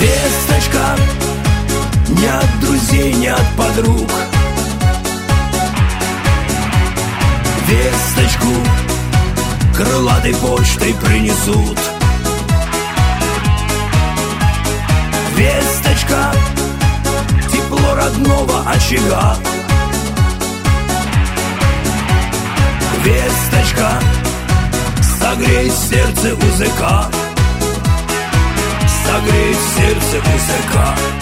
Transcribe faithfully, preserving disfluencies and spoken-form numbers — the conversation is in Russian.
Весточка не от друзей, не от подруг. Весточку крылатой почтой принесут. Весточка тепло родного очага. Весточка согреет сердце узыка. Согреет сердце узыка.